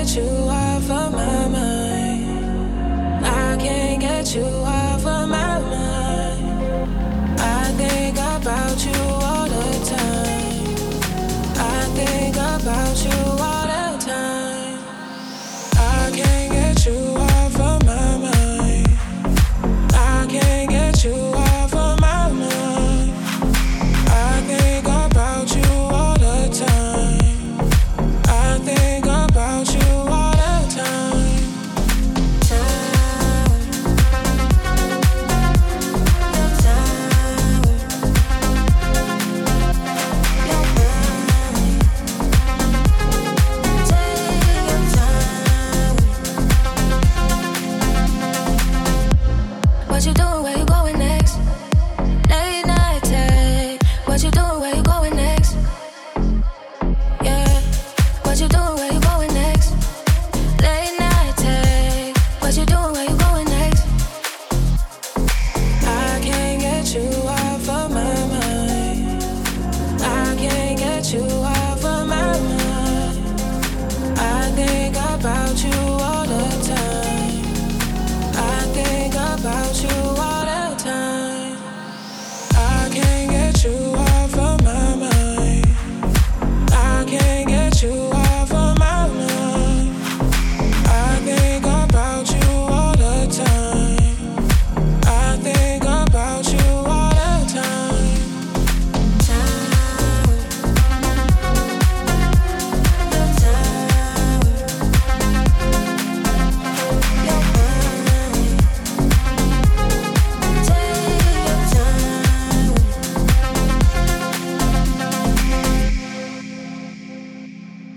get you off of my mind. I can't get you off of my mind. I think about you all the time. I think about you